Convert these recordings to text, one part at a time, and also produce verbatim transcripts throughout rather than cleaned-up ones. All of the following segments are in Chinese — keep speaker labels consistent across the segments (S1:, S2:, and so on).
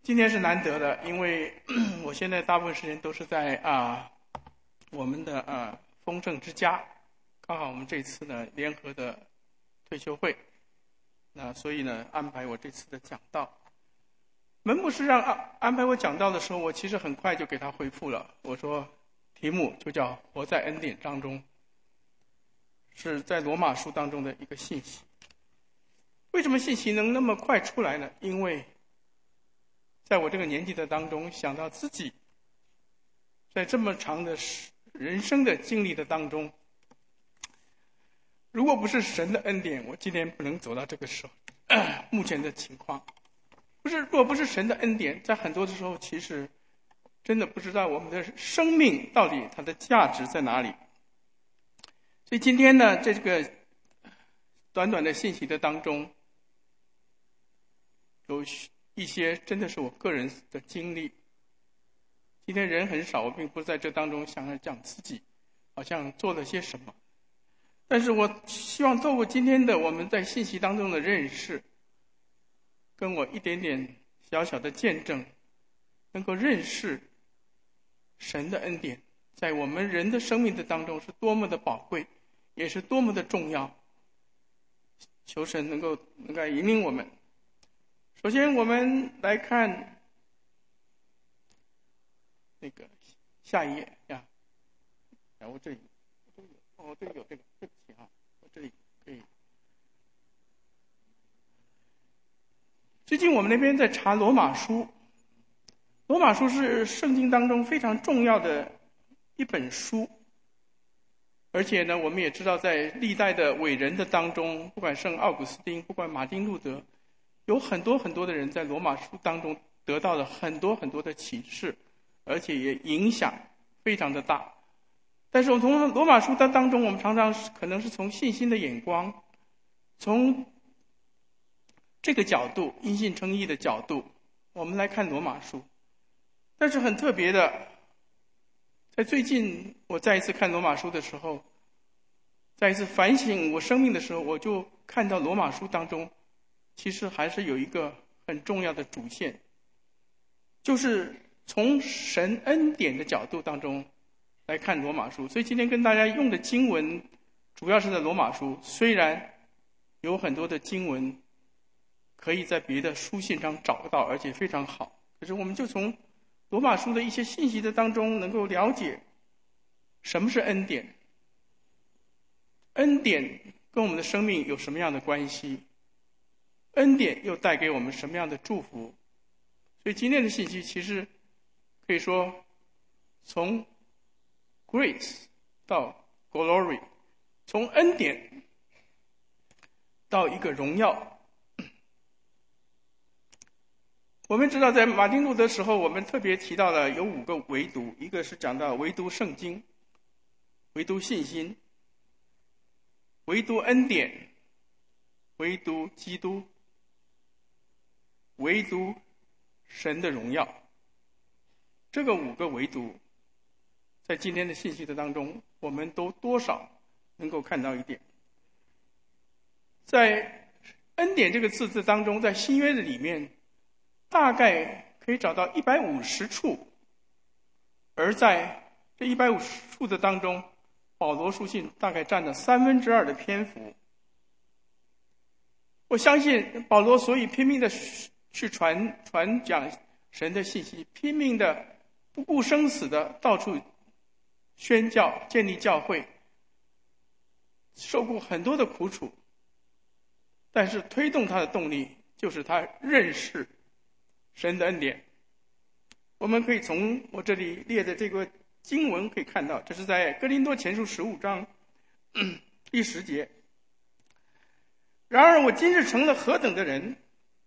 S1: 今天是难得的，因为我现在大部分时间都是在啊我们的啊丰盛之家，刚好我们这次呢联合的退休会，那所以呢安排我这次的讲道。门牧师让安安排我讲道的时候，我其实很快就给他回复了，我说题目就叫活在恩典当中，是在罗马书当中的一个信息。为什么信息能那么快出来呢？因为在我这个年纪的当中，想到自己在这么长的人生的经历的当中，如果不是神的恩典，我今天不能走到这个时候目前的情况。不是，若不是神的恩典，在很多的时候其实真的不知道我们的生命到底它的价值在哪里。所以今天呢，在这个短短的信息的当中，有一些真的是我个人的经历。今天人很少，我并不在这当中想要讲自己好像做了些什么，但是我希望透过今天的我们在信息当中的认识，跟我一点点小小的见证，能够认识神的恩典在我们人的生命的当中是多么的宝贵，也是多么的重要。求神能够能够引领我们。首先我们来看那个下一页呀，啊，我这里哦，这里有这个，对不起啊，我这里可以。最近我们那边在查罗马书，罗马书是圣经当中非常重要的一本书，而且呢，我们也知道在历代的伟人的当中，不管圣奥古斯丁，不管马丁路德，有很多很多的人在罗马书当中得到了很多很多的启示，而且也影响非常的大。但是我们从罗马书的当中，我们常常可能是从信心的眼光，从这个角度，因信称义的角度，我们来看罗马书。但是很特别的，在最近我再一次看罗马书的时候，再一次反省我生命的时候，我就看到罗马书当中其实还是有一个很重要的主线，就是从神恩典的角度当中来看罗马书。所以今天跟大家用的经文主要是在罗马书，虽然有很多的经文可以在别的书信上找到，而且非常好，可是我们就从罗马书的一些信息的当中能够了解什么是恩典，恩典跟我们的生命有什么样的关系，恩典又带给我们什么样的祝福。所以今天的信息其实可以说从 grace 到 glory， 从恩典到一个荣耀。我们知道在马丁路德的时候，我们特别提到了有五个唯独，一个是讲到唯独圣经，唯独信心，唯独恩典，唯独基督，唯独神的荣耀。这个五个唯独在今天的信息的当中，我们都多少能够看到一点。在恩典这个字字当中，在新约的里面大概可以找到一百五十处，而在这一百五十处的当中，保罗书信大概占了三分之二的篇幅。我相信保罗所以拼命的去传传讲神的信息，拼命的不顾生死的到处宣教建立教会，受过很多的苦楚，但是推动他的动力就是他认识神的恩典。我们可以从我这里列的这个经文可以看到，这是在哥林多前书十五章第十节。然而我今日成了何等的人，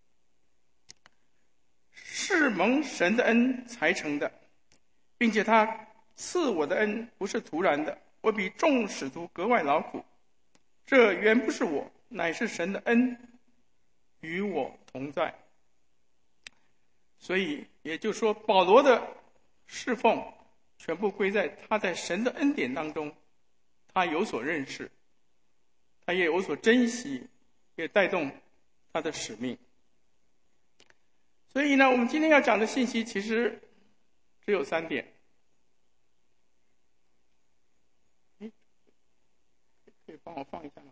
S1: 是蒙神的恩才成的，并且他赐我的恩不是突然的，我比众使徒格外劳苦，这原不是我，乃是神的恩与我同在。所以也就是说，保罗的侍奉全部归在他在神的恩典当中，他有所认识，他也有所珍惜，也带动他的使命。 所以呢，我们今天要讲的信息其实只有三点。哎，可以帮我放一下吗？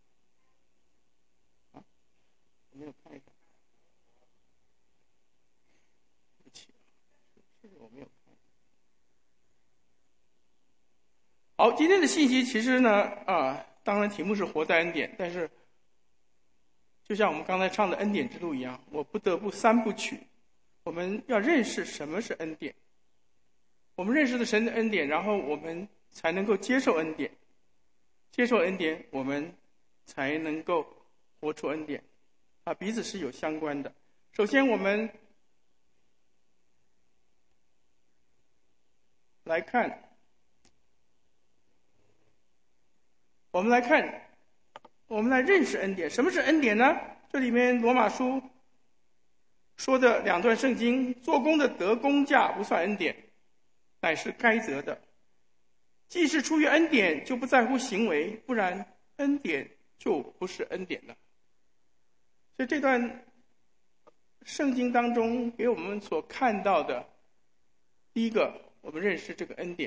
S1: 啊，我没有看一下。对不起，是我没有看。好，今天的信息其实呢，啊，当然题目是活在恩典，但是就像我们刚才唱的恩典之路一样，我不得不三部曲。我们要认识什么是恩典，我们认识了神的恩典，然后我们才能够接受恩典，接受恩典我们才能够活出恩典，啊，彼此是有相关的。首先我们来看我们来看我们来认识恩典。什么是恩典呢？这里面罗马书说的两段圣经，做工的得工价不算恩典，乃是该得的。既是出于恩典，就不在乎行为，不然恩典就不是恩典了。所以这段圣经当中给我们所看到的，第一个，我们认识这个恩典，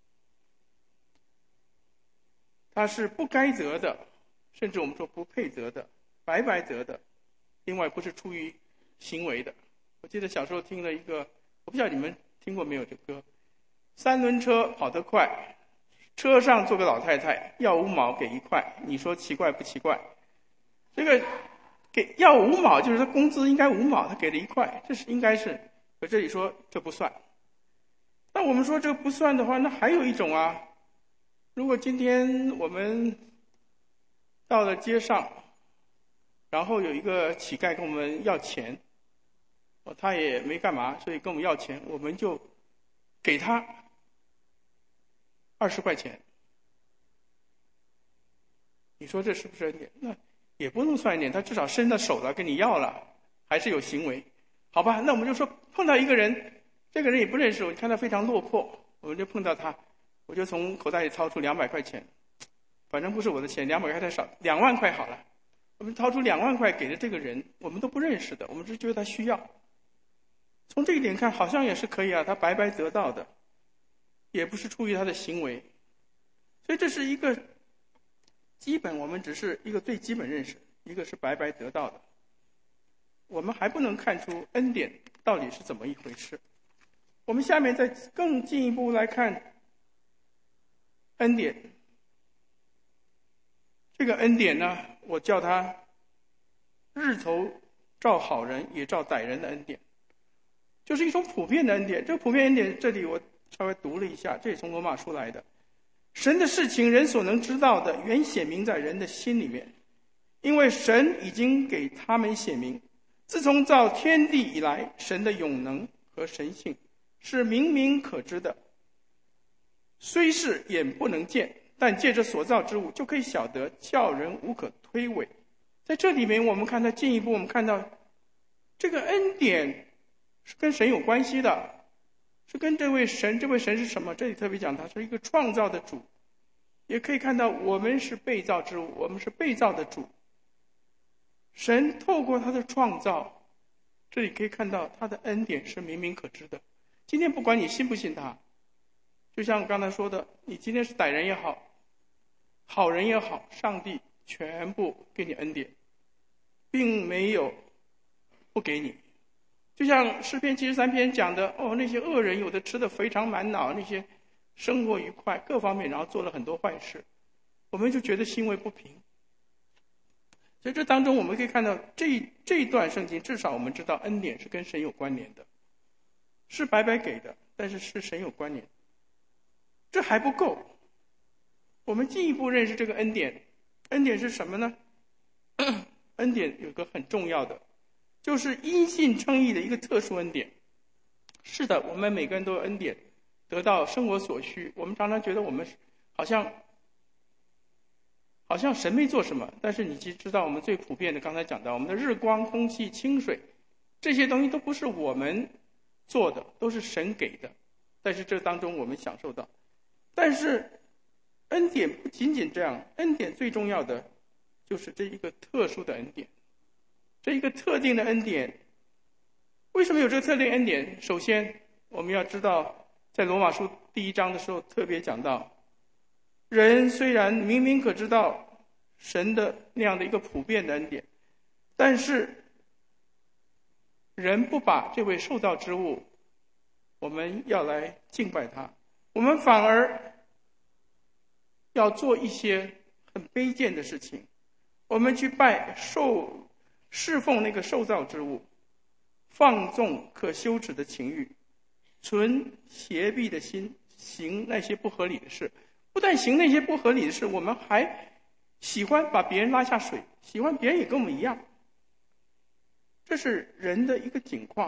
S1: 它是不该得的，甚至我们说不配得的，白白得的。另外，不是出于行为的。我记得小时候听了一个，我不知道你们听过没有这歌，三轮车跑得快，车上坐个老太太，要五毛给一块，你说奇怪不奇怪？这个给要五毛，就是他工资应该五毛，他给了一块，这是应该是，可这里说这不算。那我们说这个不算的话，那还有一种啊，如果今天我们到了街上，然后有一个乞丐跟我们要钱，他也没干嘛，所以跟我们要钱，我们就给他二十块钱。你说这是不是恩典？那也不能算恩典，他至少伸到手了，跟你要了，还是有行为，好吧？那我们就说碰到一个人，这个人也不认识我，看他非常落魄，我们就碰到他，我就从口袋里掏出两百块钱，反正不是我的钱，两百块太少，两万块好了。我们掏出两万块给了这个人，我们都不认识的，我们只觉得他需要。从这一点看，好像也是可以啊，他白白得到的，也不是出于他的行为。所以这是一个基本，我们只是一个最基本认识，一个是白白得到的。我们还不能看出恩典到底是怎么一回事。我们下面再更进一步来看恩典。这个恩典呢，我叫它日头照好人也照歹人的恩典，就是一种普遍的恩典。这个普遍恩典这里我稍微读了一下，这也从罗马书来的。神的事情人所能知道的，原显明在人的心里面，因为神已经给他们显明。自从造天地以来，神的永能和神性是明明可知的，虽是眼不能见，但借着所造之物就可以晓得，叫人无可推诿。在这里面我们看到进一步，我们看到这个恩典是跟神有关系的，是跟这位神，这位神是什么？这里特别讲他是一个创造的主，也可以看到我们是被造之物，我们是被造的主。神透过他的创造，这里可以看到他的恩典是明明可知的。今天不管你信不信他，就像我刚才说的，你今天是歹人也好，好人也好，上帝全部给你恩典，并没有不给你。就像诗篇七十三篇讲的，哦，那些恶人有的吃得肥肠满脑，那些生活愉快各方面，然后做了很多坏事，我们就觉得心怀不平。所以这当中我们可以看到，这这一段圣经至少我们知道恩典是跟神有关联的，是白白给的，但是是神有关联。这还不够，我们进一步认识这个恩典。恩典是什么呢？恩典有个很重要的，就是因信称义的一个特殊恩典。是的，我们每个人都有恩典，得到生活所需。我们常常觉得我们好像好像神没做什么，但是你其实知道，我们最普遍的，刚才讲到我们的日光、空气、清水，这些东西都不是我们做的，都是神给的，但是这当中我们享受到。但是恩典不仅仅这样，恩典最重要的就是这一个特殊的恩典，这一个特定的恩典。为什什么有这个特定恩典？首先我们要知道，在罗马书第一章的时候特别讲到，人虽然明明可知道神的那样的一个普遍的恩典，但是人不把这位受造之物，我们要来敬拜他，我们反而要做一些很卑贱的事情，我们去拜受侍奉那个受造之物，放纵可羞耻的情欲，存邪僻的心，行那些不合理的事。不但行那些不合理的事，我们还喜欢把别人拉下水，喜欢别人也跟我们一样。这是人的一个景况。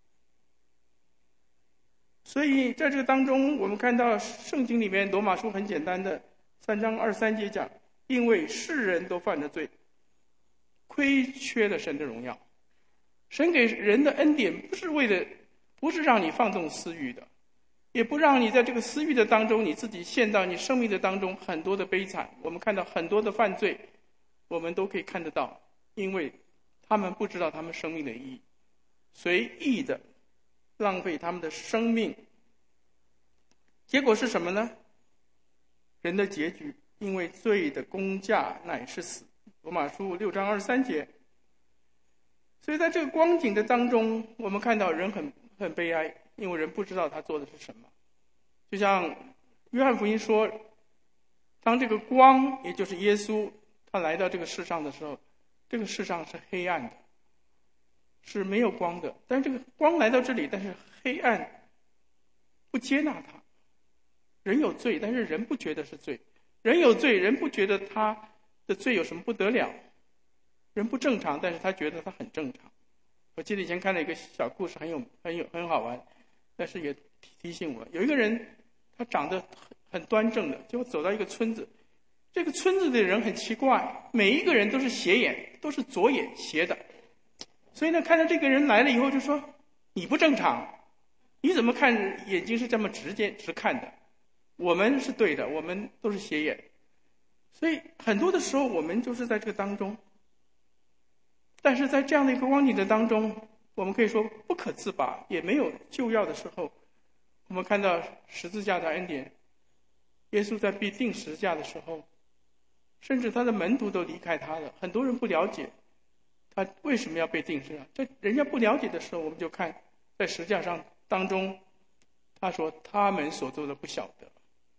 S1: 所以在这个当中，我们看到圣经里面罗马书很简单的三章二三节讲，因为世人都犯了罪，亏缺了神的荣耀。神给人的恩典不是为了，不是让你放纵私欲的，也不让你在这个私欲的当中，你自己陷到你生命的当中很多的悲惨。我们看到很多的犯罪，我们都可以看得到，因为他们不知道他们生命的意义，随意的浪费他们的生命。结果是什么呢？人的结局，因为罪的工价乃是死。罗马书六章二十三节。所以在这个光景的当中，我们看到人很很悲哀，因为人不知道他做的是什么。就像约翰福音说，当这个光，也就是耶稣，他来到这个世上的时候，这个世上是黑暗的，是没有光的。但是这个光来到这里，但是黑暗不接纳他。人有罪，但是人不觉得是罪。人有罪，人不觉得他的罪有什么不得了。人不正常，但是他觉得他很正常。我记得以前看了一个小故事，很有很有很好玩，但是也提醒我，有一个人他长得很端正的，结果走到一个村子，这个村子的人很奇怪，每一个人都是斜眼，都是左眼斜的。所以呢，看到这个人来了以后，就说你不正常，你怎么看眼睛是这么直接直看的？我们是对的，我们都是斜眼。所以很多的时候我们就是在这个当中，但是在这样的一个光景的当中，我们可以说不可自拔，也没有救药的时候，我们看到十字架的恩典，耶稣在被钉十字架的时候，甚至他的门徒都离开他了，很多人不了解他为什么要被钉十字架。在人家不了解的时候，我们就看在十字架上当中，他说他们所做的不晓得。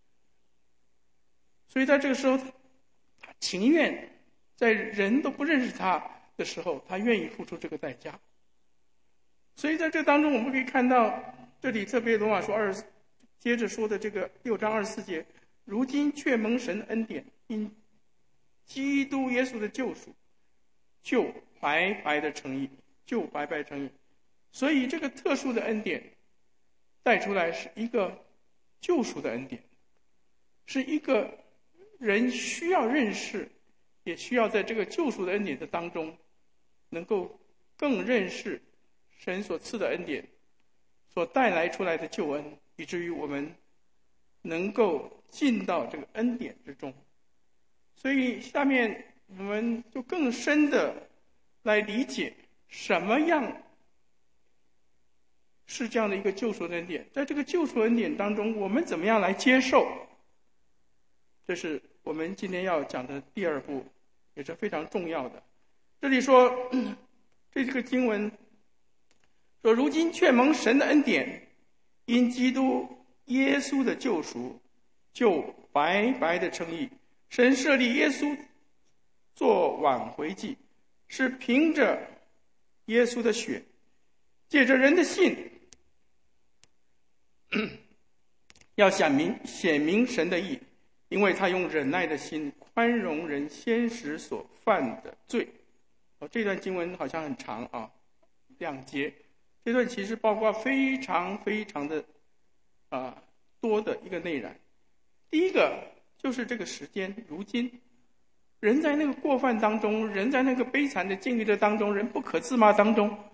S1: 所以在这个时候，他情愿在人都不认识他的时候，他愿意付出这个代价。所以在这当中，我们可以看到，这里特别罗马书二接着说的这个六章二十四节，如今却蒙神恩典，因基督耶稣的救赎，就白白的称义，就白白称义。所以这个特殊的恩典带出来是一个救赎的恩典，是一个人需要认识，也需要在这个救赎的恩典的当中，能够更认识神所赐的恩典所带来出来的救恩，以至于我们能够进到这个恩典之中。所以下面我们就更深的来理解什么样是这样的一个救赎的恩典。在这个救赎恩典当中，我们怎么样来接受，这是我们今天要讲的第二步，也是非常重要的。这里说，这个经文说，如今却蒙神的恩典，因基督耶稣的救赎，就白白的称义。神设立耶稣做挽回祭，是凭着耶稣的血，借着人的信，要显明显明神的义，因为他用忍耐的心宽容人先时所犯的罪。哦，这段经文好像很长啊，两节。这段其实包括非常非常的啊多的一个内涵。第一个就是这个时间，如今人在那个过犯当中，人在那个悲惨的境遇的当中，人不可自拔当中，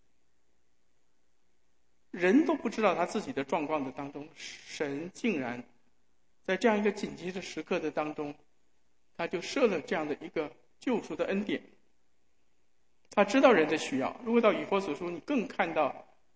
S1: 人都不知道他自己的状况的当中，神竟然在这样一个紧急的时刻的当中，他就设了这样的一个救赎的恩典。他知道人的需要，如果到以弗所书，你更看到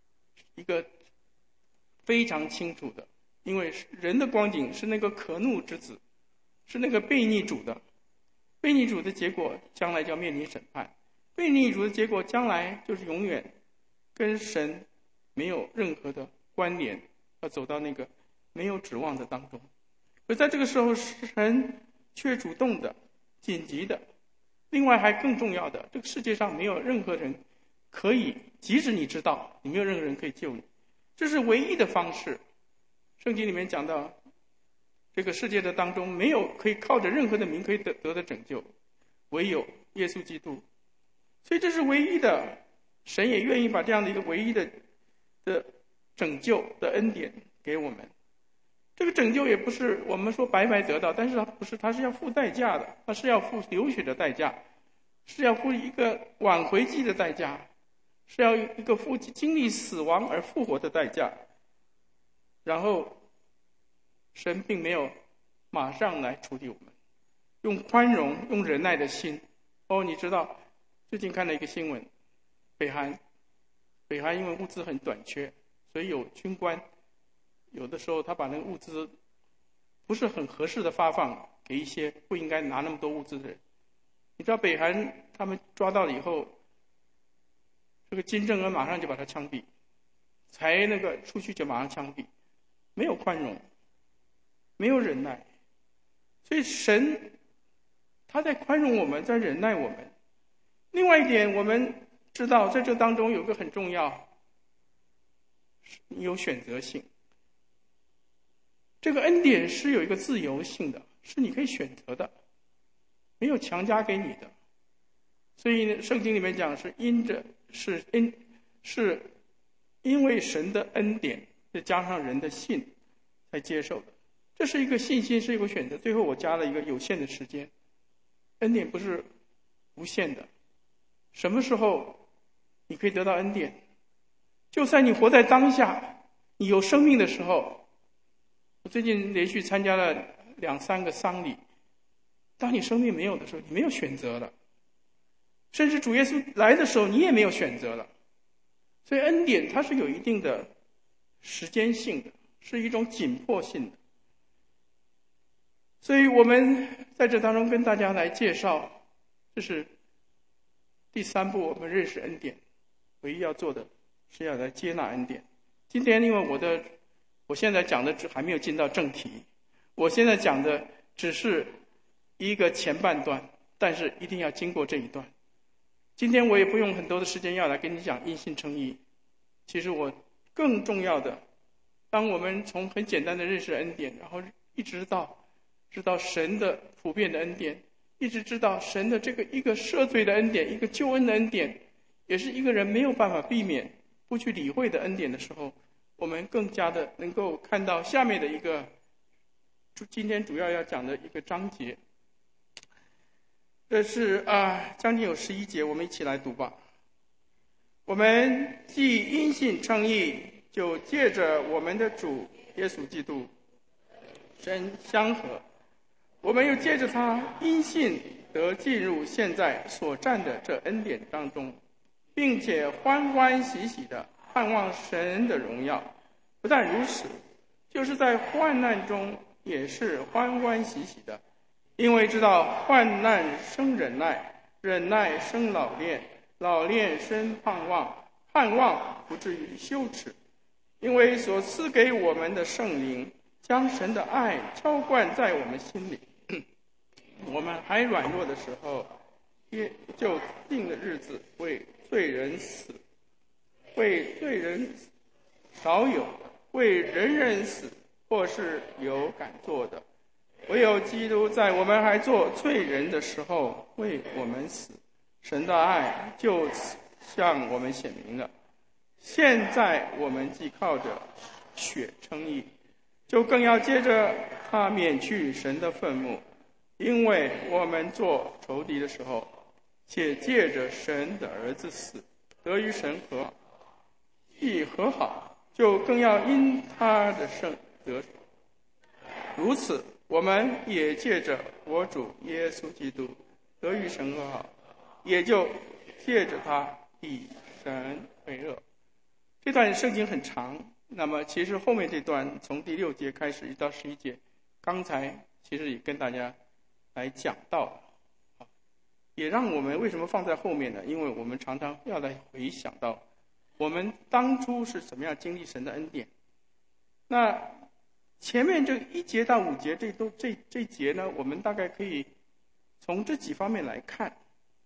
S1: 一个非常清楚的，因为人的光景是那个可怒之子，是那个悖逆主的，悖逆主的结果将来就要面临审判，悖逆主的结果将来就是永远跟神没有任何的关联，要走到那个没有指望的当中。而在这个时候，神却主动的、紧急的，另外还更重要的，这个世界上没有任何人可以，即使你知道，你没有任何人可以救你，这是唯一的方式。圣经里面讲到，这个世界的当中没有可以靠着任何的名可以得得的拯救，唯有耶稣基督。所以这是唯一的，神也愿意把这样的一个唯一的的拯救的恩典给我们。这个拯救也不是我们说白白得到，但是它不是，它是要付代价的，它是要付流血的代价，是要付一个挽回祭的代价，是要一个付经历死亡而复活的代价。然后神并没有马上来处理我们，用宽容用忍耐的心。哦，你知道最近看了一个新闻，北韩北韩因为物资很短缺，所以有军官有的时候他把那个物资不是很合适的发放给一些不应该拿那么多物资的人。你知道北韩他们抓到了以后，这个金正恩马上就把他枪毙，才那个出去就马上枪毙，没有宽容，没有忍耐。所以神他在宽容我们，在忍耐我们。另外一点，我们知道在这当中有个很重要，有选择性。这个恩典是有一个自由性的，是你可以选择的，没有强加给你的。所以圣经里面讲是因着是因是因为神的恩典，再加上人的信才接受的。这是一个信心，是一个选择。最后我加了一个有限的时间，恩典不是无限的。什么时候你可以得到恩典？就算你活在当下，你有生命的时候。我最近连续参加了两三个丧礼，当你生命没有的时候，你没有选择了，甚至主耶稣来的时候，你也没有选择了。所以恩典它是有一定的时间性的，是一种紧迫性的。所以我们在这当中跟大家来介绍，这是第三步，我们认识恩典，唯一要做的是要来接纳恩典。今天因为我的我现在讲的只还没有进到正题，我现在讲的只是一个前半段，但是一定要经过这一段。今天我也不用很多的时间要来跟你讲因信称义，其实我更重要的，当我们从很简单的认识恩典，然后一直到知道神的普遍的恩典，一直知道神的这个一个赦罪的恩典，一个救恩的恩典，也是一个人没有办法避免不去理会的恩典的时候，我们更加的能够看到下面的一个今天主要要讲的一个章节。这是啊，将近有十一节，我们一起来读吧。我们既因信称义，就借着我们的主耶稣基督神相合，我们又借着他因信得进入现在所占的这恩典当中，并且欢欢喜喜的盼望神的荣耀。不但如此，就是在患难中也是欢欢喜喜的，因为知道患难生忍耐，忍耐生老练，老练生盼望，盼望不至于羞耻。因为所赐给我们的圣灵将神的爱浇灌在我们心里，我们还软弱的时候，也就定的日子为罪人死，为罪人少有，为人人死，或是有敢做的。唯有基督在我们还做罪人的时候为我们死，神的爱就此向我们显明了。现在我们既靠着血称义，就更要接着他免去神的愤怒，因为我们做仇敌的时候，且借着神的儿子死，得与神和好，既和好，就更要因他的圣得。如此，我们也借着我主耶稣基督得与神和好，也就借着他以神为乐。 这段圣经很长，那么其实后面这段从第六节开始一到十一节，刚才其实也跟大家来讲到了，也让我们为什么放在后面呢？因为我们常常要来回想到我们当初是怎么样经历神的恩典。那前面这一节到五节这都这这节呢，我们大概可以从这几方面来看。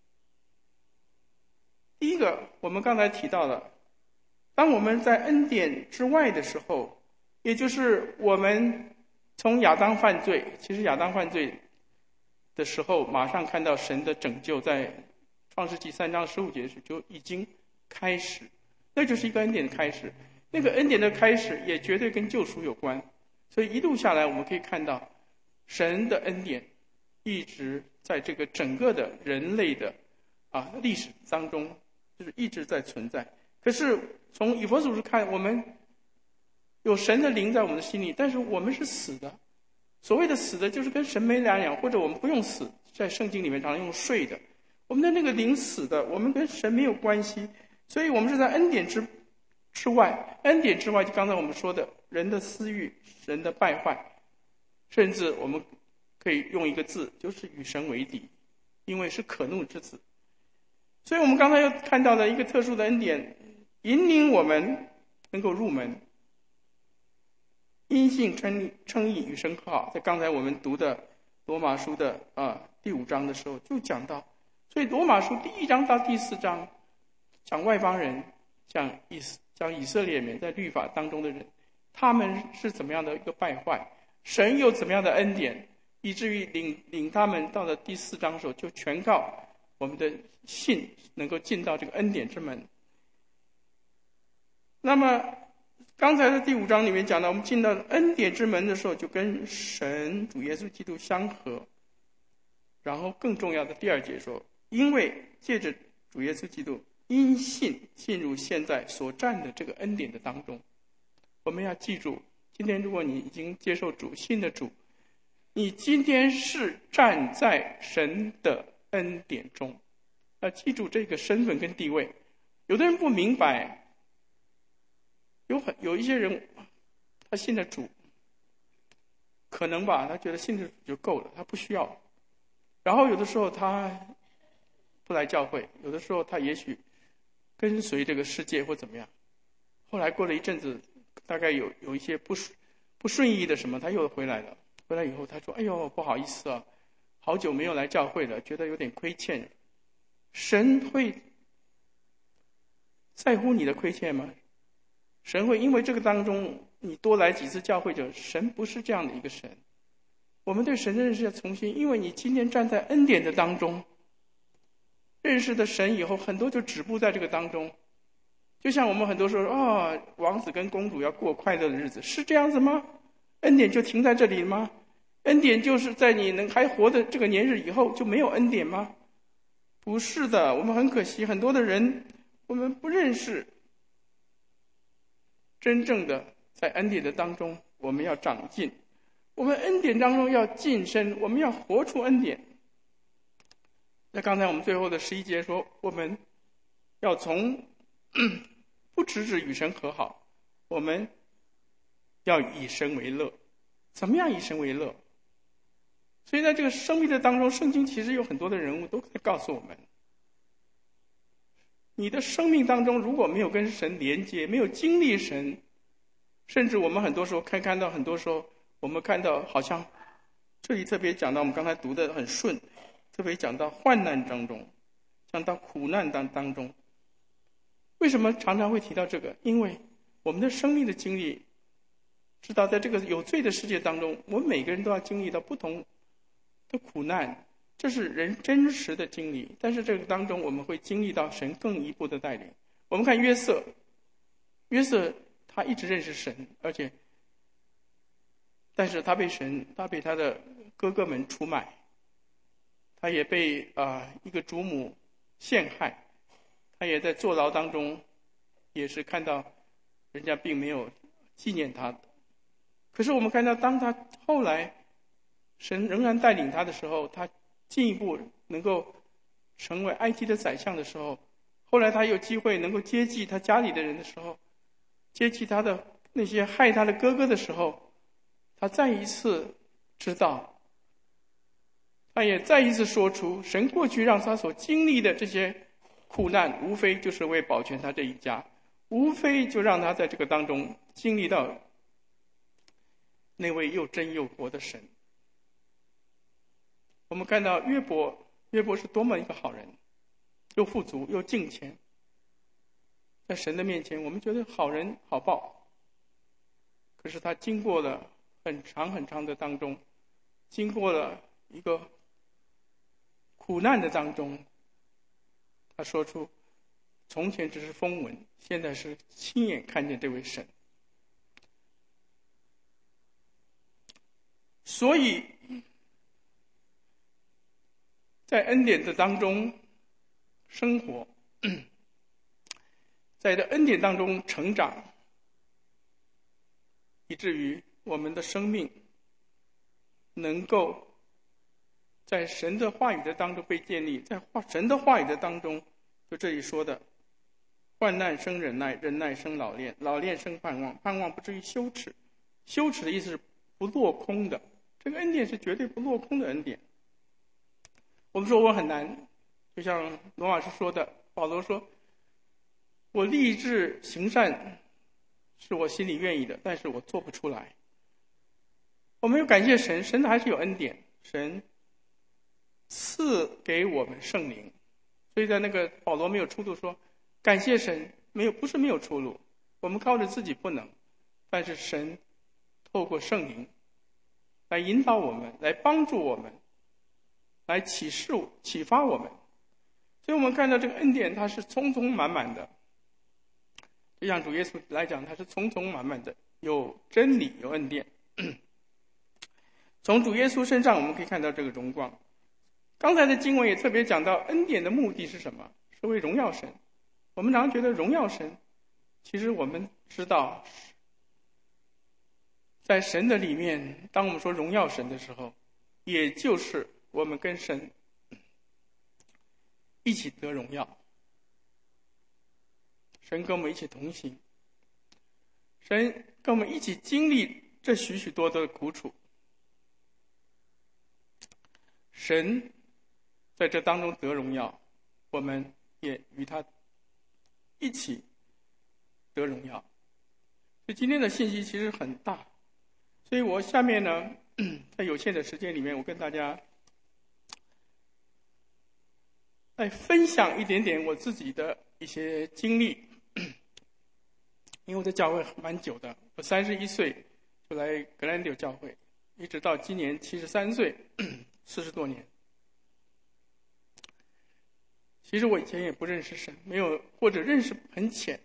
S1: 第一个，我们刚才提到了，当我们在恩典之外的时候，也就是我们从亚当犯罪，其实亚当犯罪的时候，马上看到神的拯救，在创世纪三章十五节时就已经开始，那就是一个恩典的开始。那个恩典的开始也绝对跟救赎有关，所以一路下来我们可以看到神的恩典一直在这个整个的人类的啊历史当中就是一直在存在。可是从以弗所书看，我们有神的灵在我们的心里，但是我们是死的。所谓的死的就是跟神没两样，或者我们不用死，在圣经里面常常用睡的，我们的那个灵死的，我们跟神没有关系，所以我们是在恩典之之外。恩典之外就刚才我们说的人的私欲，人的败坏，甚至我们可以用一个字，就是与神为敌，因为是可怒之子。所以我们刚才又看到了一个特殊的恩典，引领我们能够入门，因信称称义，与神和好。在刚才我们读的罗马书的啊第五章的时候就讲到，所以罗马书第一章到第四章讲外邦人，讲以讲以色列人在律法当中的人，他们是怎么样的一个败坏，神有怎么样的恩典，以至于领领他们到了第四章的时候，就全靠我们的信能够进到这个恩典之门。那么刚才的第五章里面讲到，我们进到恩典之门的时候，就跟神主耶稣基督相合。然后更重要的第二节说，因为借着主耶稣基督因信进入现在所站的这个恩典的当中。我们要记住，今天如果你已经接受主，信的主，你今天是站在神的恩典中。要记住这个身份跟地位。有的人不明白，有很有一些人他信的主，可能吧，他觉得信的主就够了，他不需要。然后有的时候他不来教会，有的时候他也许跟随这个世界或怎么样。后来过了一阵子，大概有有一些不不顺意的什么，他又回来了。回来以后他说：“哎呦，不好意思啊，好久没有来教会了，觉得有点亏欠。”神会在乎你的亏欠吗？神会因为这个当中你多来几次教会就？神不是这样的一个神。我们对神的认识要重新，因为你今天站在恩典的当中，认识的神以后很多就止步在这个当中。就像我们很多时候啊、哦，王子跟公主要过快乐的日子，是这样子吗？恩典就停在这里吗？恩典就是在你能还活的这个年日以后就没有恩典吗？不是的，我们很可惜，很多的人我们不认识真正的在恩典的当中我们要长进，我们恩典当中要晋升，我们要活出恩典。那刚才我们最后的十一节说，我们要从不只是与神和好，我们要以神为乐。怎么样以神为乐？所以在这个生命的当中，圣经其实有很多的人物都在告诉我们，你的生命当中如果没有跟神连接，没有经历神，甚至我们很多时候看看到很多时候我们看到好像这里特别讲到，我们刚才读的很顺，特别讲到患难当中，讲到苦难当当中。为什么常常会提到这个？因为我们的生命的经历知道在这个有罪的世界当中，我们每个人都要经历到不同的苦难，这是人真实的经历。但是这个当中我们会经历到神更一步的带领。我们看约瑟，约瑟他一直认识神，而且但是他被神他被他的哥哥们出卖，他也被啊、呃、一个主母陷害，他也在坐牢当中也是看到人家并没有纪念他。可是我们看到当他后来神仍然带领他的时候，他进一步能够成为埃及的宰相的时候，后来他有机会能够接济他家里的人的时候， 接济他的那些害他的哥哥的时候，他再一次知道，他也再一次说出神过去让他所经历的这些苦难，无非就是为保全他这一家，无非就让他在这个当中经历到那位又真又活的神。我们看到约伯，约伯是多么一个好人，又富足又敬虔，在神的面前我们觉得好人好报，可是他经过了很长很长的当中，经过了一个苦难的当中，他说出从前只是风闻，现在是亲眼看见这位神。所以在恩典的当中生活，在这恩典当中成长，以至于我们的生命能够在神的话语的当中被建立，在神的话语的当中，就这里说的，患难生忍耐，忍耐生老练，老练生盼望，盼望不至于羞耻。羞耻的意思是不落空的，这个恩典是绝对不落空的恩典。我们说我很难，就像罗马书说的，保罗说，我立志行善是我心里愿意的，但是我做不出来。我们要感谢神，神还是有恩典，神赐给我们圣灵。所以在那个保罗没有出路说，感谢神，没有不是没有出路，我们靠着自己不能，但是神透过圣灵来引导我们，来帮助我们，来启示启发我们。所以我们看到这个恩典它是充充满满的，就像主耶稣来讲，它是充充满满的，有真理有恩典。从主耶稣身上我们可以看到这个荣光。刚才的经文也特别讲到恩典的目的是什么，是为荣耀神。我们常常觉得荣耀神，其实我们知道在神的里面，当我们说荣耀神的时候，也就是我们跟神一起得荣耀，神跟我们一起同行，神跟我们一起经历这许许多多的苦楚，神在这当中得荣耀，我们也与他一起得荣耀。所以今天的信息其实很大，所以我下面呢，在有限的时间里面，我跟大家来分享一点点我自己的一些经历。因为我在教会蛮久的，我三十一岁就来格兰迪教会，一直到今年七十三岁，四十多年。其实我以前也不认识神，没有或者认识很浅，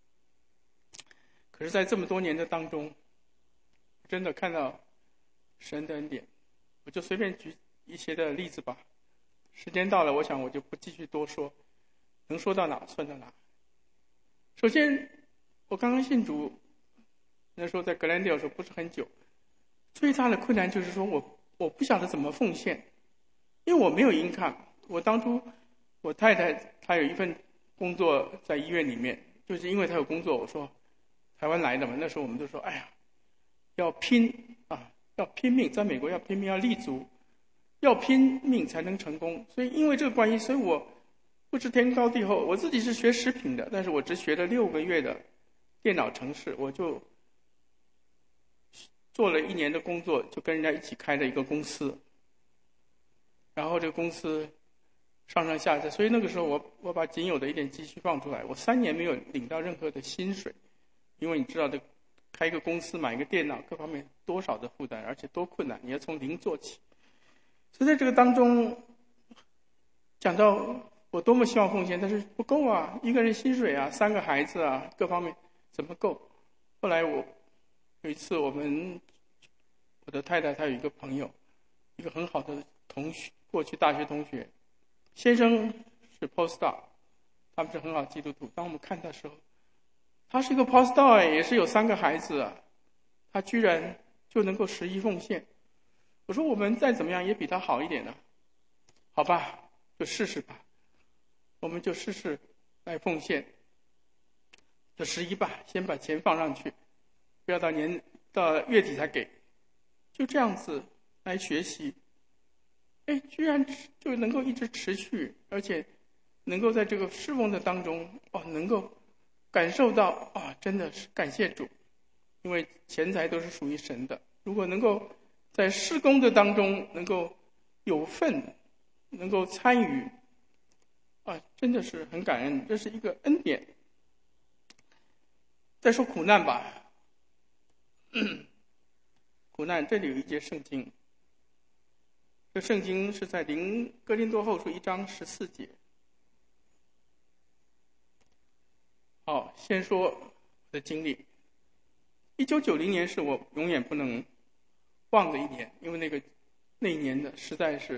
S1: 可是在这么多年的当中，真的看到神的恩典。我就随便举一些的例子吧，时间到了，我想我就不继续多说，能说到哪算到哪。首先我刚刚信主那时候在格兰迪尔的时候不是很久，最大的困难就是说我我不晓得怎么奉献，因为我没有 income。 我当初我太太她有一份工作在医院里面，就是因为她有工作，我说台湾来的嘛，那时候我们就说哎呀要拼啊，要拼命，在美国要拼命，要立足，要拼命才能成功。所以因为这个关系，所以我不知天高地厚。我自己是学食品的，但是我只学了六个月的电脑程式，我就做了一年的工作，就跟人家一起开了一个公司，然后这个公司上上下下，所以那个时候我我把仅有的一点积蓄放出来，我三年没有领到任何的薪水，因为你知道这开一个公司买一个电脑各方面多少的负担，而且多困难，你要从零做起。所以在这个当中讲到我多么希望奉献，但是不够啊，一个人薪水啊，三个孩子啊，各方面怎么够？后来我有一次我们我的太太她有一个朋友，一个很好的同学，过去大学同学，先生是 postdoc， 他们是很好的基督徒。当我们看他的时候，他是一个 postdoc， 也是有三个孩子啊，他居然就能够十一奉献。我说我们再怎么样也比他好一点呢，好吧，就试试吧，我们就试试来奉献。 就十一吧，先把钱放上去，不要到年到月底才给，就这样子来学习。哎，居然就能够一直持续，而且能够在这个侍奉的当中，哦，能够感受到啊，真的是感谢主，因为钱财都是属于神的。如果能够在事工的当中能够有份，能够参与，啊，真的是很感恩，这是一个恩典。再说苦难吧，苦难这里有一节圣经，这圣经是在林哥林多后书一章十四节。好，先说我的经历。一九九零年是我永远不能忘的一年，因为那个那一年的实在是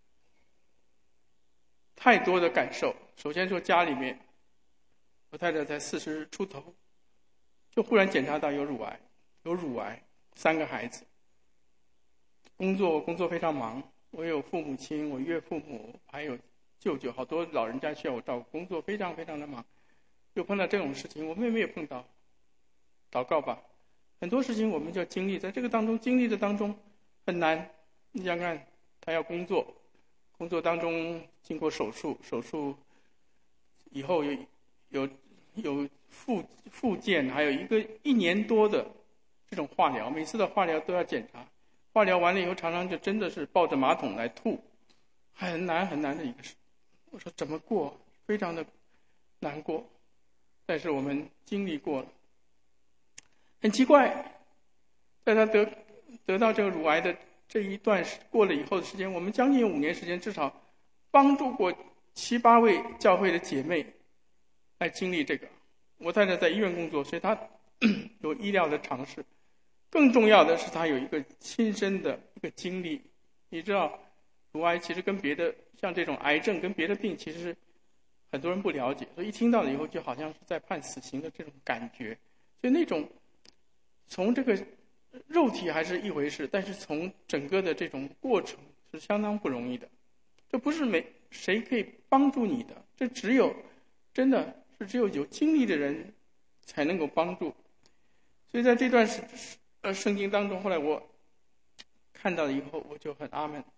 S1: 太多的感受。首先说家里面，我太太才四十出头，就忽然检查到有乳癌，有乳癌，三个孩子。工作工作非常忙，我有父母亲，我岳父母还有舅舅，好多老人家需要我照顾，工作非常非常的忙。又碰到这种事情，我妹妹也碰到，祷告吧。很多事情我们就要经历，在这个当中经历的当中很难。你想看，他要工作，工作当中经过手术，手术以后有有有复复健，还有一个一年多的这种化疗，每次的化疗都要检查，化疗完了以后常常就真的是抱着马桶来吐，很难很难的一个事。我说怎么过，非常的难过，但是我们经历过了。很奇怪，在他得得到这个乳癌的这一段过了以后的时间，我们将近五年时间，至少帮助过七八位教会的姐妹来经历这个。我太太在医院工作，所以她有医疗的常识。更重要的是，她有一个亲身的一个经历。你知道，乳癌其实跟别的像这种癌症跟别的病，其实是很多人不了解，所以一听到了以后，就好像是在判死刑的这种感觉。所以那种从这个肉体还是一回事，但是从整个的这种过程是相当不容易的。这不是没谁可以帮助你的，这只有真的是只有有经历的人才能够帮助。所以在这段呃圣经当中，后来我看到了以后，我就很阿们。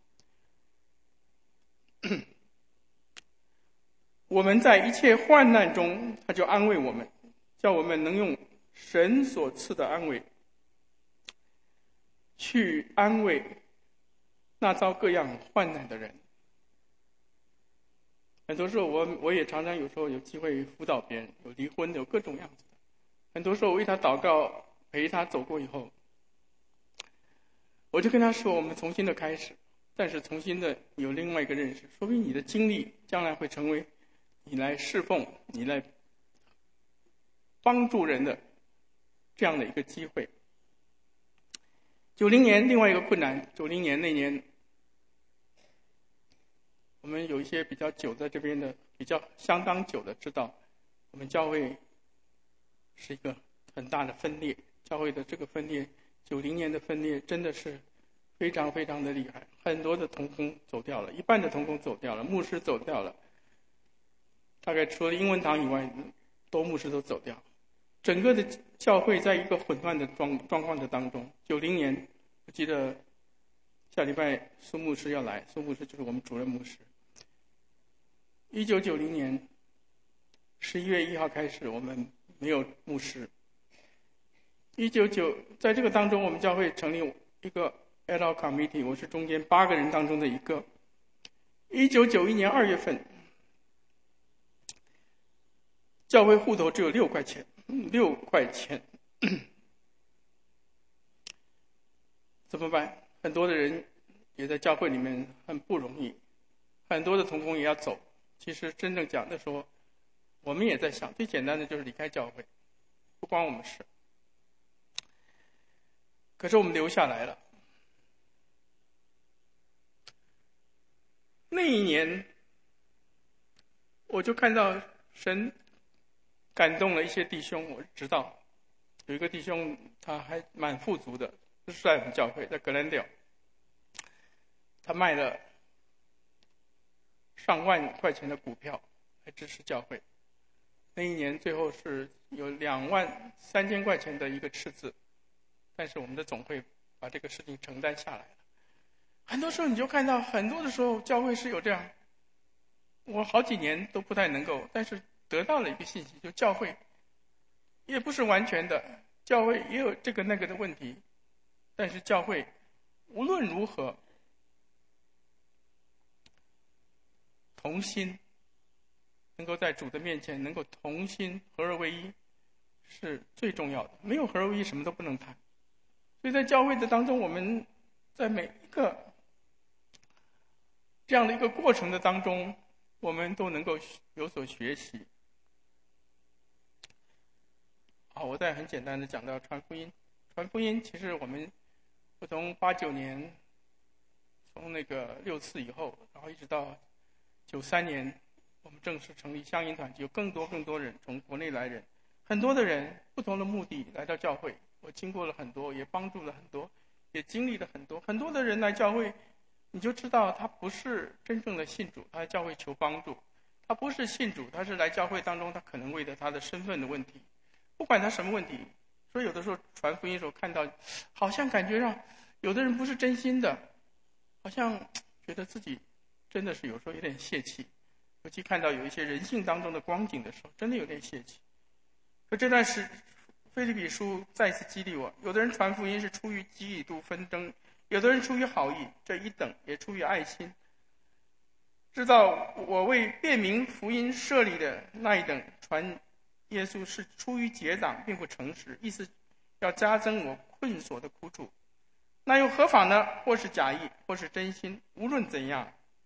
S1: 我们在一切患难中，他就安慰我们，叫我们能用神所赐的安慰去安慰那遭各样患难的人。很多时候我我也常常有时候有机会辅导别人，有离婚的，有各种样子的。很多时候我为他祷告，陪他走过以后，我就跟他说，我们重新的开始，但是重新的有另外一个认识，说明你的经历将来会成为你来侍奉，你来帮助人的这样的一个机会。九零年另外一个困难，九零年那年，我们有一些比较久在这边的，比较相当久的知道，我们教会是一个很大的分裂。教会的这个分裂，九零年的分裂真的是非常非常的厉害，很多的同工走掉了，一半的同工走掉了，牧师走掉了，大概除了英文堂以外，都牧师都走掉。整个的教会在一个混乱的状状况的当中。九零年，我记得下礼拜苏牧师要来，苏牧师就是我们主任牧师。一九九零年十一月一号开始，我们没有牧师。一九九在这个当中，我们教会成立一个 ad hoc committee， 我是中间八个人当中的一个。一九九一年二月份，教会户头只有六块钱，六块钱，怎么办？很多的人也在教会里面很不容易，很多的同工也要走。其实真正讲的说，我们也在想，最简单的就是离开教会，不关我们事。可是我们留下来了。那一年，我就看到神感动了一些弟兄，我知道有一个弟兄他还蛮富足的，是在我们教会，在格兰迪，他卖了上万块钱的股票来支持教会。 那一年最后是有两万三千块钱的一个赤字，但是我们的总会把这个事情承担下来了。很多时候你就看到，很多的时候教会是有这样，我好几年都不太能够，但是得到了一个信息，就教会也不是完全的，教会也有这个那个的问题，但是教会无论如何同心，能够在主的面前能够同心合而为一，是最重要的。没有合而为一，什么都不能谈。所以在教会的当中，我们在每一个这样的一个过程的当中，我们都能够有所学习。好，我再很简单的讲到传福音。传福音其实我们我从八九年，从那个六四以后，然后一直到九三年，我们正式成立乡音团，有更多更多人从国内来人，很多的人不同的目的来到教会。我经过了很多，也帮助了很多，也经历了很多。很多的人来教会，你就知道他不是真正的信主，他来教会求帮助。他不是信主，他是来教会当中，他可能为了他的身份的问题，不管他什么问题。所以有的时候传福音的时候看到，好像感觉上有的人不是真心的，好像觉得自己真的是有时候有点泄气。尤其看到有一些人性当中的光景的时候，真的有点泄气。可这段时腓立比书再次激励我，有的人传福音是出于嫉妒纷争，有的人出于好意，这一等也出于爱心。知道我为辨明福音设立的那一等传耶稣是出于结党并不诚实，意思要加增我困锁的苦楚，那又何妨呢？或是假意，或是真心，无论怎样，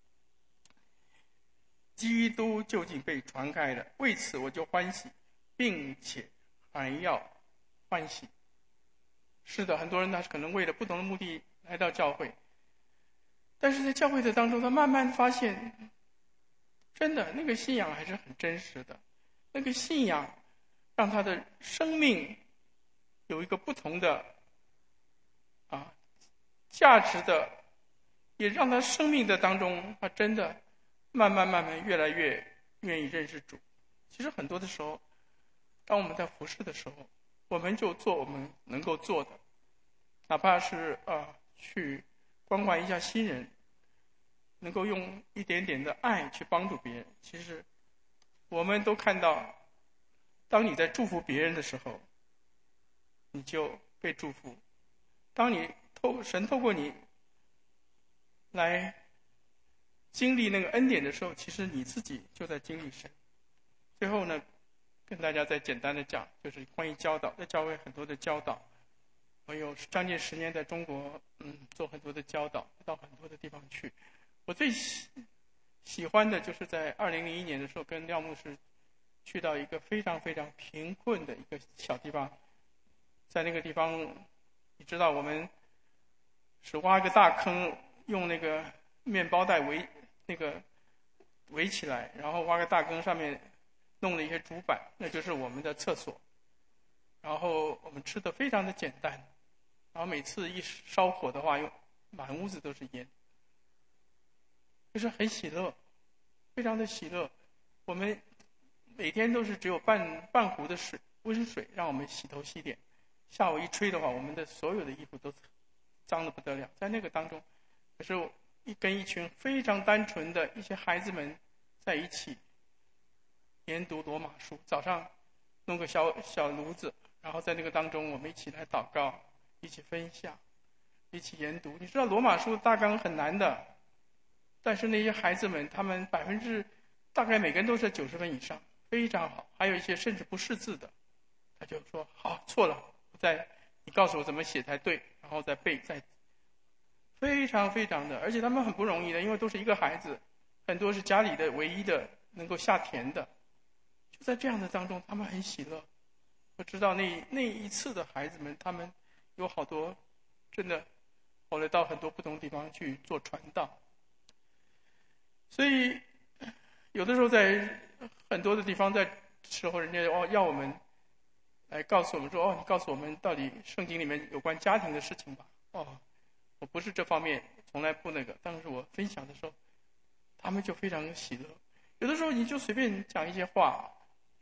S1: 基督究竟被传开了，为此我就欢喜，并且还要欢喜。是的，很多人他可能为了不同的目的来到教会，但是在教会的当中，他慢慢发现，真的那个信仰还是很真实的，那个信仰让他的生命有一个不同的啊价值的，也让他生命的当中，他真的慢慢慢慢越来越愿意认识主。其实很多的时候，当我们在服侍的时候，我们就做我们能够做的，哪怕是啊去关怀一下新人，能够用一点点的爱去帮助别人。其实我们都看到，当你在祝福别人的时候，你就被祝福；当你透神透过你来经历那个恩典的时候，其实你自己就在经历神。最后呢，跟大家再简单的讲，就是关于教导，在教会很多的教导，我有将近十年在中国，嗯，做很多的教导，到很多的地方去。我最喜喜欢的就是在二零零一年的时候，跟廖牧师去到一个非常非常贫困的一个小地方，在那个地方，你知道我们是挖个大坑，用那个面包袋围那个围起来，然后挖个大坑，上面弄了一些竹板，那就是我们的厕所。然后我们吃的非常的简单，然后每次一烧火的话，又满屋子都是烟，就是很喜乐，非常的喜乐。我们每天都是只有半半壶的水温水让我们洗头洗脸，下午一吹的话，我们的所有的衣服都脏得不得了。在那个当中，可是一跟一群非常单纯的一些孩子们在一起研读罗马书，早上弄个小小炉子，然后在那个当中我们一起来祷告，一起分享，一起研读。你知道罗马书大纲很难的，但是那些孩子们他们百分之大概每个人都是九十分以上，非常好。还有一些甚至不识字的，他就说好错了，我再你告诉我怎么写才对，然后再背，再非常非常的，而且他们很不容易的，因为都是一个孩子，很多是家里的唯一的能够下田的，就在这样的当中，他们很喜乐。我知道那那一次的孩子们，他们有好多真的后来到很多不同地方去做传道。所以有的时候在很多的地方在时候，人家哦要我们来告诉我们说，哦你告诉我们到底圣经里面有关家庭的事情吧。哦我不是这方面从来不那个，但是我分享的时候他们就非常喜乐。有的时候你就随便讲一些话，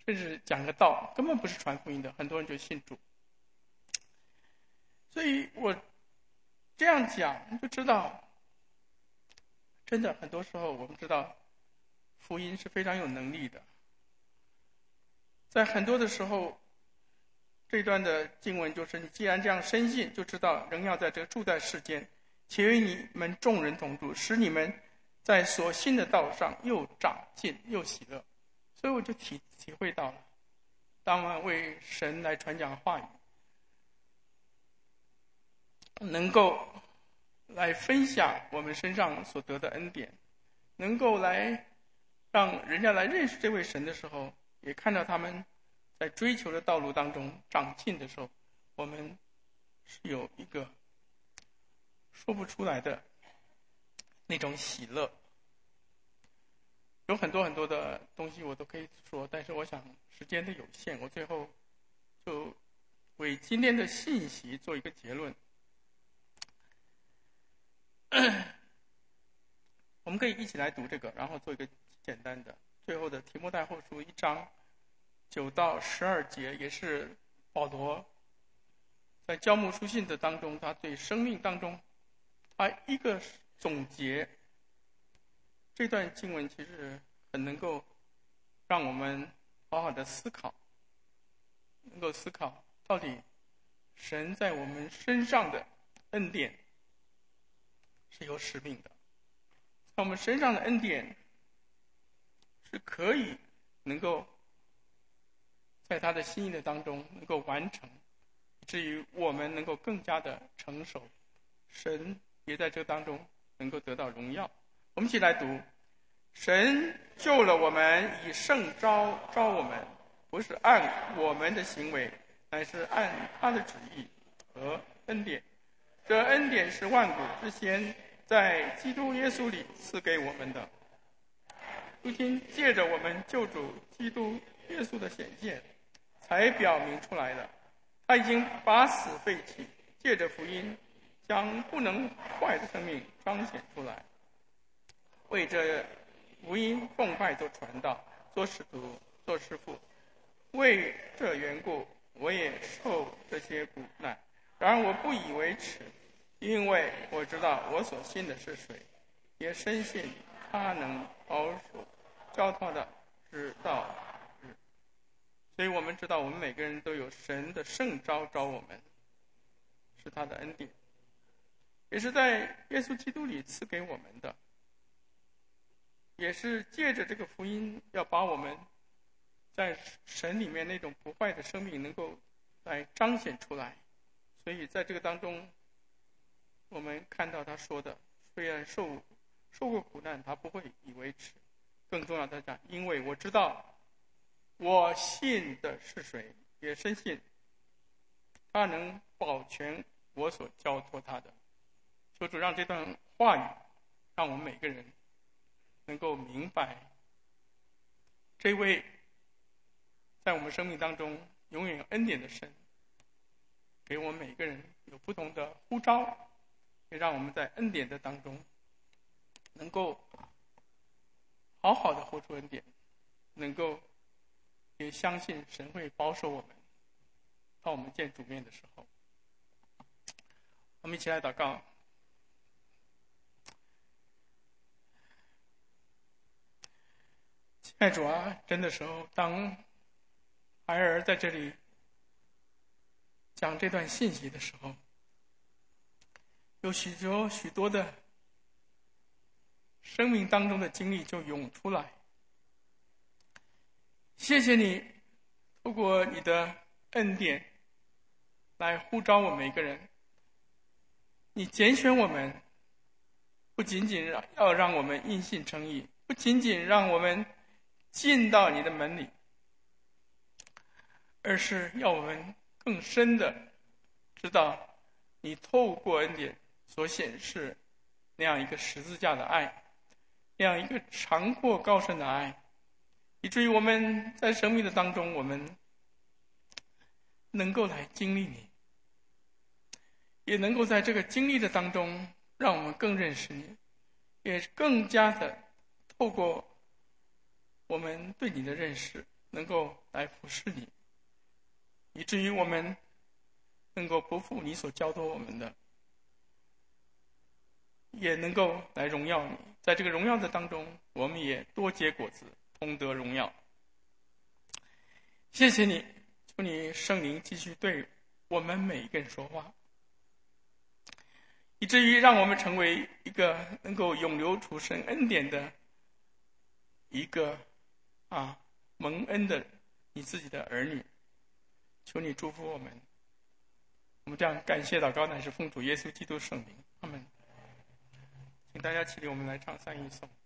S1: 甚至讲个道，根本不是传福音的，很多人就信主。所以我这样讲就知道，真的很多时候我们知道福音是非常有能力的。在很多的时候，这段的经文就是：你既然这样深信，就知道仍要在这住在世间，且与你们众人同住，使你们在所信的道上又长进又喜乐。所以我就体体会到了，当我们为神来传讲话语，能够来分享我们身上所得的恩典，能够来让人家来认识这位神的时候，也看到他们在追求的道路当中长进的时候，我们是有一个说不出来的那种喜乐。有很多很多的东西我都可以说，但是我想时间的有限，我最后就为今天的信息做一个结论。我们可以一起来读这个，然后做一个简单的最后的提摩太后书一章九到十二节，也是保罗在教牧书信的当中，他对生命当中他一个总结。这段经文其实很能够让我们好好的思考，能够思考到底神在我们身上的恩典是有使命的，在我们身上的恩典是可以能够在他的心意的当中能够完成，以至于我们能够更加的成熟，神也在这当中能够得到荣耀。我们一起来读：神救了我们，以圣召召我们，不是按我们的行为，乃是按他的旨意和恩典。这恩典是万古之先在基督耶稣里赐给我们的，如今借着我们救主基督耶稣的显现才表明出来的。他已经把死废弃，借着福音将不能坏的生命彰显出来，为这福音奉派做传道，做使徒，做师傅。为这缘故，我也受这些苦难，然而我不以为耻，因为我知道我所信的是谁，也深信他能保守交托的直到日。所以我们知道，我们每个人都有神的圣召召我们，是他的恩典，也是在耶稣基督里赐给我们的，也是借着这个福音要把我们在神里面那种不坏的生命能够来彰显出来。所以在这个当中，我们看到他说的，虽然受受过苦难，他不会以为耻。更重要的讲，因为我知道我信的是谁，也深信他能保全我所交托他的。求主让这段话语让我们每个人能够明白，这位在我们生命当中永远有恩典的神，给我们每个人有不同的呼召，也让我们在恩典的当中能够好好的活出恩典，能够也相信神会保守我们，到我们见主面的时候。我们一起来祷告。亲爱的主啊，真的时候，当孩儿在这里讲这段信息的时候，有许多许多的生命当中的经历就涌出来。谢谢你透过你的恩典来呼召我们每个人，你拣选我们，不仅仅要让我们因信称义，不仅仅让我们进到你的门里，而是要我们更深的知道你透过恩典所显示那样一个十字架的爱，那样一个长阔高深的爱，以至于我们在生命的当中，我们能够来经历你，也能够在这个经历的当中让我们更认识你，也更加的透过我们对你的认识， 能够来服侍你，以至于我们能够不负你所交托我们的，也能够来荣耀你。在这个荣耀的当中，我们也多结果子，同得荣耀。谢谢你，求你圣灵继续对我们每一个人说话，以至于让我们成为一个能够永流出神恩典的一个啊蒙恩的你自己的儿女。求你祝福我们。我们这样感谢祷告，乃是奉主耶稣基督圣名，阿们。请大家起立，我们来唱三一颂。